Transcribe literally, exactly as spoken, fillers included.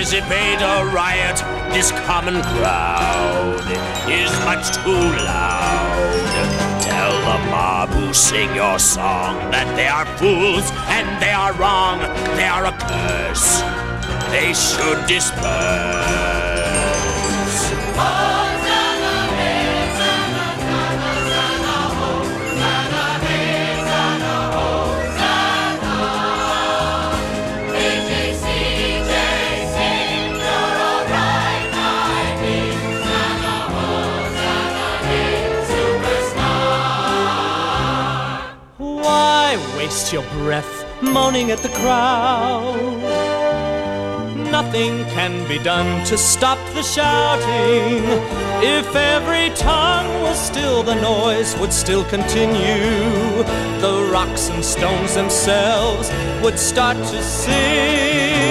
dissipate a riot. This common crowd is much too loud. Tell the mob who sing your song that they are fools and they are wrong. They are a curse. They should disperse. Waste your breath moaning at the crowd. Nothing can be done to stop the shouting. If every tongue was still, the noise would still continue. The rocks and stones themselves would start to sing.